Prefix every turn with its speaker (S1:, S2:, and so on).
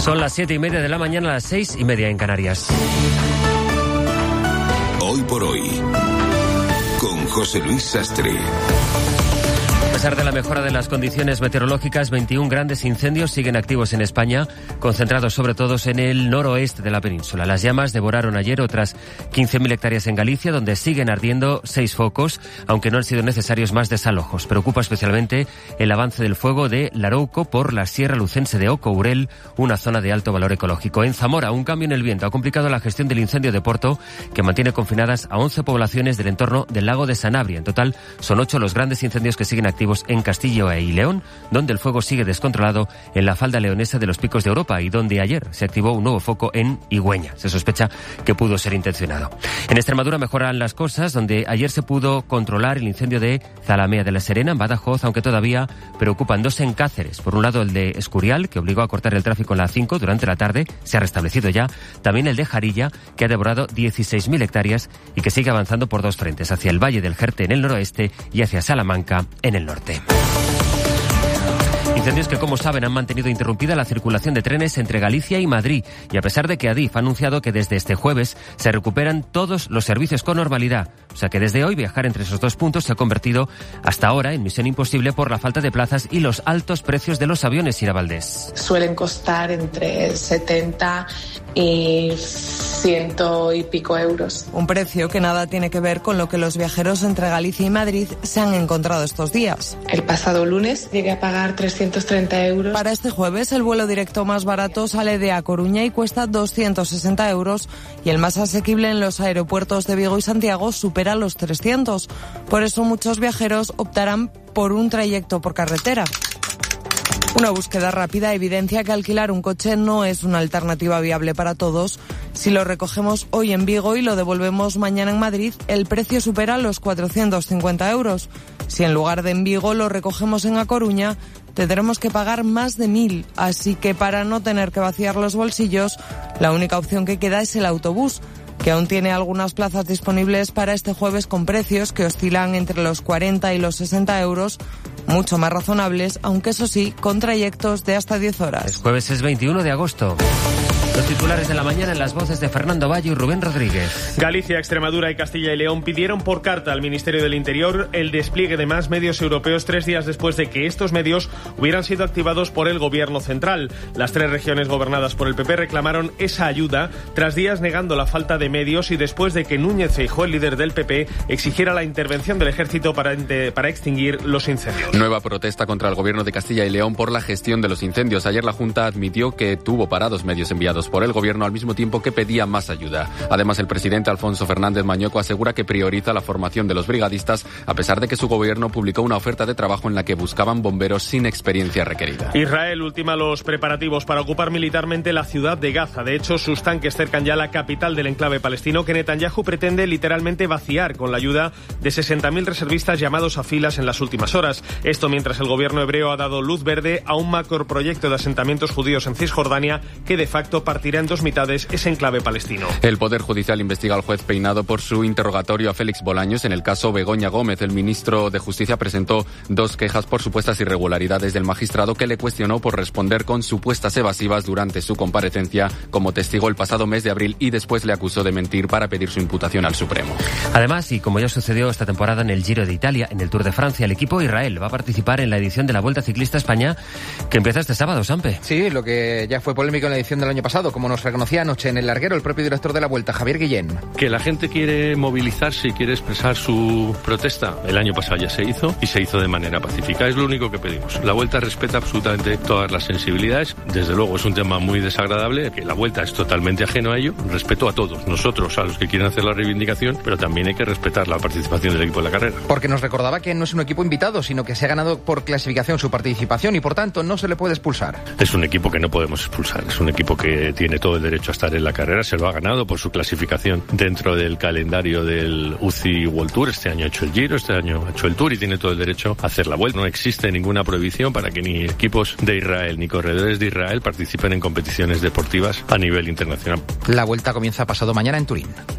S1: Son las 7:30 de la mañana, las 6:30 en Canarias.
S2: Hoy por hoy, con José Luis Sastre.
S1: A pesar de la mejora de las condiciones meteorológicas, 21 grandes incendios siguen activos en España, concentrados sobre todo en el noroeste de la península. Las llamas devoraron ayer otras 15.000 hectáreas en Galicia, donde siguen ardiendo 6 focos, aunque no han sido necesarios más desalojos. Preocupa especialmente el avance del fuego de Larouco por la Sierra Lucense de Ocourel, una zona de alto valor ecológico. En Zamora, un cambio en el viento ha complicado la gestión del incendio de Porto, que mantiene confinadas a 11 poblaciones del entorno del lago de Sanabria. En total, son 8 los grandes incendios que siguen activos en Castilla y León, donde el fuego sigue descontrolado en la falda leonesa de los Picos de Europa y donde ayer se activó un nuevo foco en Igüeña. Se sospecha que pudo ser intencionado. En Extremadura mejoran las cosas, donde ayer se pudo controlar el incendio de Zalamea de la Serena, en Badajoz, aunque todavía preocupan 2 en Cáceres. Por un lado, el de Escurial, que obligó a cortar el tráfico en la A5 durante la tarde, se ha restablecido ya. También el de Jarilla, que ha devorado 16.000 hectáreas y que sigue avanzando por 2 frentes, hacia el Valle del Jerte en el noroeste y hacia Salamanca en el norte. Incendios que, como saben, han mantenido interrumpida la circulación de trenes entre Galicia y Madrid. Y a pesar de que Adif ha anunciado que desde este jueves se recuperan todos los servicios con normalidad. O sea que desde hoy viajar entre esos 2 puntos se ha convertido hasta ahora en misión imposible por la falta de plazas y los altos precios de los aviones, Ira Valdés.
S3: Suelen costar entre 70 y 100 y pico euros.
S4: Un precio que nada tiene que ver con lo que los viajeros entre Galicia y Madrid se han encontrado estos días.
S3: El pasado lunes llegué a pagar 330 euros.
S4: Para este jueves el vuelo directo más barato sale de A Coruña y cuesta 260 euros y el más asequible en los aeropuertos de Vigo y Santiago supera los 300. Por eso muchos viajeros optarán por un trayecto por carretera. Una búsqueda rápida evidencia que alquilar un coche no es una alternativa viable para todos. Si lo recogemos hoy en Vigo y lo devolvemos mañana en Madrid, el precio supera los 450 euros. Si en lugar de en Vigo lo recogemos en A Coruña, tendremos que pagar más de 1.000. Así que para no tener que vaciar los bolsillos, la única opción que queda es el autobús, que aún tiene algunas plazas disponibles para este jueves con precios que oscilan entre los 40 y los 60 euros, mucho más razonables, aunque eso sí, con trayectos de hasta 10 horas.
S1: El jueves es 21 de agosto. Los titulares de la mañana en las voces de Fernando Valle y Rubén Rodríguez.
S5: Galicia, Extremadura y Castilla y León pidieron por carta al Ministerio del Interior el despliegue de más medios europeos 3 días después de que estos medios hubieran sido activados por el gobierno central. Las 3 regiones gobernadas por el PP reclamaron esa ayuda tras días negando la falta de medios y después de que Núñez Feijóo, el líder del PP, exigiera la intervención del ejército para extinguir los incendios.
S6: Nueva protesta contra el gobierno de Castilla y León por la gestión de los incendios. Ayer la Junta admitió que tuvo parados medios enviados por el gobierno al mismo tiempo que pedía más ayuda. Además, el presidente Alfonso Fernández Mañoco asegura que prioriza la formación de los brigadistas a pesar de que su gobierno publicó una oferta de trabajo en la que buscaban bomberos sin experiencia requerida.
S5: Israel ultima los preparativos para ocupar militarmente la ciudad de Gaza. De hecho, sus tanques cercan ya la capital del enclave palestino que Netanyahu pretende literalmente vaciar con la ayuda de 60.000 reservistas llamados a filas en las últimas horas. Esto mientras el gobierno hebreo ha dado luz verde a un macroproyecto de asentamientos judíos en Cisjordania que de facto partirá en 2 mitades ese enclave palestino.
S6: El Poder Judicial investiga al juez Peinado por su interrogatorio a Félix Bolaños. En el caso Begoña Gómez, el ministro de Justicia presentó 2 quejas por supuestas irregularidades del magistrado que le cuestionó por responder con supuestas evasivas durante su comparecencia como testigo el pasado mes de abril y después le acusó de mentir para pedir su imputación al Supremo.
S1: Además, y como ya sucedió esta temporada en el Giro de Italia, en el Tour de Francia, el equipo Israel va a participar en la edición de la Vuelta Ciclista España que empieza este sábado, Sampe.
S7: Sí, lo que ya fue polémico en la edición del año pasado, como nos reconocía anoche en el larguero el propio director de la Vuelta, Javier Guillén.
S8: Que la gente quiere movilizarse y quiere expresar su protesta. El año pasado ya se hizo y se hizo de manera pacífica. Es lo único que pedimos. La Vuelta respeta absolutamente todas las sensibilidades. Desde luego es un tema muy desagradable, que la Vuelta es totalmente ajeno a ello. Respeto a todos, nosotros, a los que quieren hacer la reivindicación, pero también hay que respetar la participación del equipo en la carrera.
S7: Porque nos recordaba que no es un equipo invitado, sino que se ha ganado por clasificación su participación y por tanto no se le puede expulsar.
S8: Es un equipo que no podemos expulsar. Es un equipo que tiene todo el derecho a estar en la carrera, se lo ha ganado por su clasificación dentro del calendario del UCI World Tour. Este año ha hecho el Giro, este año ha hecho el Tour y tiene todo el derecho a hacer la Vuelta. No existe ninguna prohibición para que ni equipos de Israel ni corredores de Israel participen en competiciones deportivas a nivel internacional.
S7: La Vuelta comienza pasado mañana en Turín.